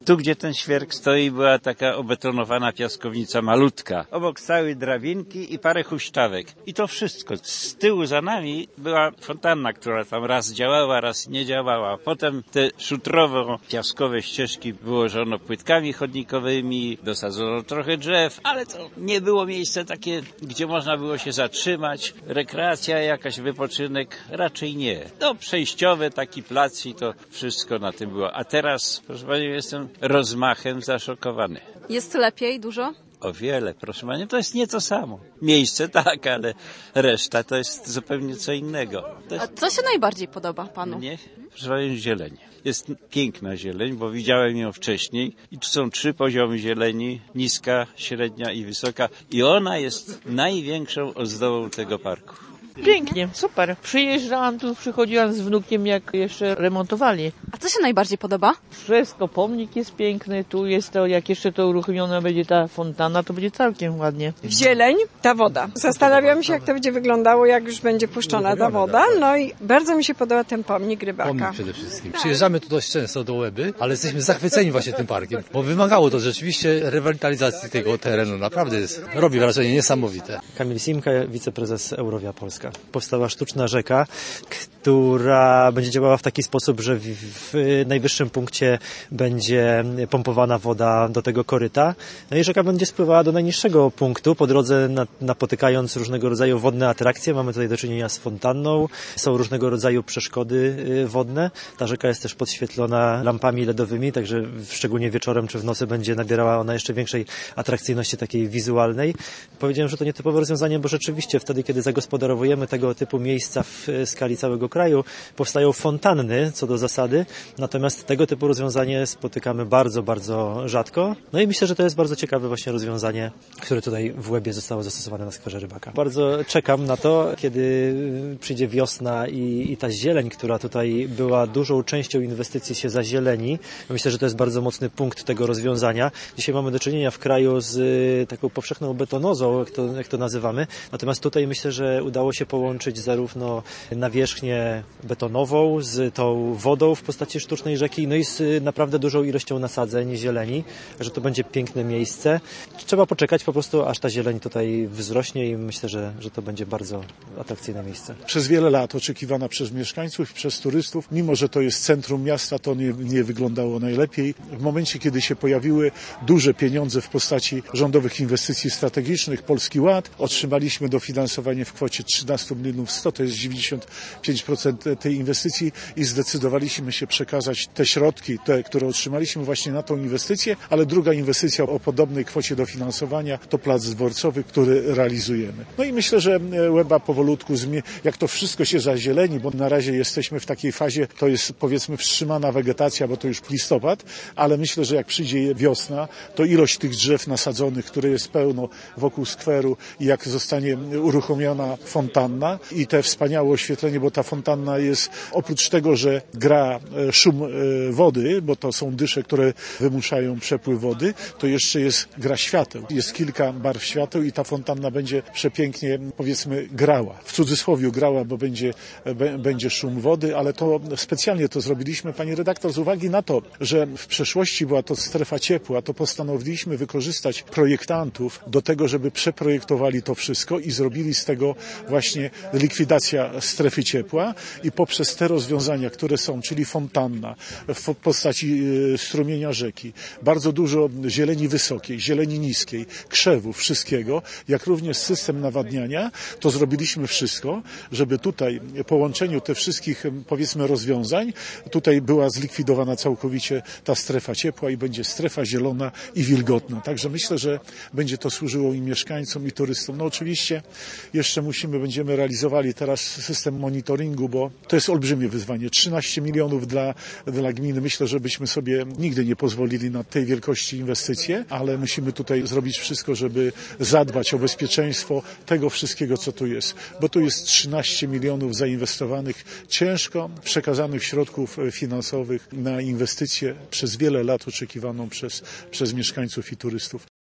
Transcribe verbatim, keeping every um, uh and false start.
Tu, gdzie ten świerk stoi, była taka obetonowana piaskownica malutka. Obok stały drabinki i parę huśtawek. I to wszystko. Z tyłu za nami była fontanna, która tam raz działała, raz nie działała. Potem te szutrowo-piaskowe ścieżki wyłożono płytkami chodnikowymi, dosadzono trochę drzew, ale to nie było miejsce takie, gdzie można było się zatrzymać. Rekreacja, jakaś wypoczynek, raczej nie. No, przejściowy taki plac i to wszystko na tym było. A teraz, proszę Pani, jestem rozmachem zaszokowany. Jest lepiej dużo? O wiele, proszę Pani, to jest nie to samo. Miejsce tak, ale reszta to jest zupełnie co innego. Jest... A co się najbardziej podoba Panu? Mnie? Proszę Pani, zieleń. Jest piękna zieleń, bo widziałem ją wcześniej i tu są trzy poziomy zieleni, niska, średnia i wysoka i ona jest największą ozdobą tego parku. Pięknie, super. Przyjeżdżałam tu, przychodziłam z wnukiem, jak jeszcze remontowali. A co się najbardziej podoba? Wszystko, pomnik jest piękny, tu jest to, jak jeszcze to uruchomiona będzie ta fontana, to będzie całkiem ładnie. Zieleń, ta woda. Zastanawiam się, jak to będzie wyglądało, jak już będzie puszczona ta woda. No i bardzo mi się podoba ten pomnik Rybaka. Pomnik przede wszystkim. Przyjeżdżamy tu dość często do Łeby, ale jesteśmy zachwyceni właśnie tym parkiem, bo wymagało to rzeczywiście rewitalizacji tego terenu. Naprawdę jest, robi wrażenie niesamowite. Kamil Simka, wiceprezes Eurovia Polska. Powstała sztuczna rzeka, która będzie działała w taki sposób, że w, w najwyższym punkcie będzie pompowana woda do tego koryta. No i rzeka będzie spływała do najniższego punktu, po drodze na, napotykając różnego rodzaju wodne atrakcje. Mamy tutaj do czynienia z fontanną, są różnego rodzaju przeszkody wodne. Ta rzeka jest też podświetlona lampami ledowymi, także szczególnie wieczorem czy w nocy będzie nabierała ona jeszcze większej atrakcyjności takiej wizualnej. Powiedziałem, że to nietypowe rozwiązanie, bo rzeczywiście wtedy, kiedy zagospodarowujemy tego typu miejsca w skali całego kraju, powstają fontanny co do zasady, natomiast tego typu rozwiązanie spotykamy bardzo, bardzo rzadko. No i myślę, że to jest bardzo ciekawe właśnie rozwiązanie, które tutaj w Łebie zostało zastosowane na skwerze Rybaka. Bardzo czekam na to, kiedy przyjdzie wiosna i, i ta zieleń, która tutaj była dużą częścią inwestycji, się zazieleni. Myślę, że to jest bardzo mocny punkt tego rozwiązania. Dzisiaj mamy do czynienia w kraju z taką powszechną betonozą, jak to, jak to nazywamy, natomiast tutaj myślę, że udało się połączyć zarówno nawierzchnię betonową z tą wodą w postaci sztucznej rzeki, no i z naprawdę dużą ilością nasadzeń zieleni, że to będzie piękne miejsce. Trzeba poczekać po prostu, aż ta zieleń tutaj wzrośnie i myślę, że, że to będzie bardzo atrakcyjne miejsce. Przez wiele lat oczekiwana przez mieszkańców i przez turystów, mimo że to jest centrum miasta, to nie, nie wyglądało najlepiej. W momencie, kiedy się pojawiły duże pieniądze w postaci rządowych inwestycji strategicznych, Polski Ład, otrzymaliśmy dofinansowanie w kwocie trzynaście milionów sto, to jest dziewięćdziesiąt pięć procent tej inwestycji i zdecydowaliśmy się przekazać te środki, te, które otrzymaliśmy właśnie na tą inwestycję, ale druga inwestycja o podobnej kwocie dofinansowania to plac dworcowy, który realizujemy. No i myślę, że Łeba powolutku, jak to wszystko się zazieleni, bo na razie jesteśmy w takiej fazie, to jest powiedzmy wstrzymana wegetacja, bo to już listopad, ale myślę, że jak przyjdzie wiosna, to ilość tych drzew nasadzonych, które jest pełno wokół skweru i jak zostanie uruchomiona fontanna i te wspaniałe oświetlenie, bo ta fontanna jest oprócz tego, że gra szum wody, bo to są dysze, które wymuszają przepływ wody, to jeszcze jest gra świateł. Jest kilka barw świateł i ta fontanna będzie przepięknie, powiedzmy, grała. W cudzysłowie grała, bo będzie, b- będzie szum wody, ale to specjalnie to zrobiliśmy, pani redaktor, z uwagi na to, że w przeszłości była to strefa ciepła, to postanowiliśmy wykorzystać projektantów do tego, żeby przeprojektowali to wszystko i zrobili z tego właśnie likwidacja strefy ciepła i poprzez te rozwiązania, które są, czyli fontanna w postaci strumienia rzeki, bardzo dużo zieleni wysokiej, zieleni niskiej, krzewów, wszystkiego, jak również system nawadniania, to zrobiliśmy wszystko, żeby tutaj po połączeniu tych wszystkich, powiedzmy, rozwiązań, tutaj była zlikwidowana całkowicie ta strefa ciepła i będzie strefa zielona i wilgotna. Także myślę, że będzie to służyło i mieszkańcom, i turystom. No oczywiście jeszcze musimy, będziemy realizowali teraz system monitoringu, bo to jest olbrzymie wyzwanie. trzynaście milionów dla, dla gminy. Myślę, że byśmy sobie nigdy nie pozwolili na tej wielkości inwestycje, ale musimy tutaj zrobić wszystko, żeby zadbać o bezpieczeństwo tego wszystkiego, co tu jest. Bo tu jest trzynaście milionów zainwestowanych, ciężko przekazanych środków finansowych na inwestycje przez wiele lat oczekiwaną przez, przez mieszkańców i turystów.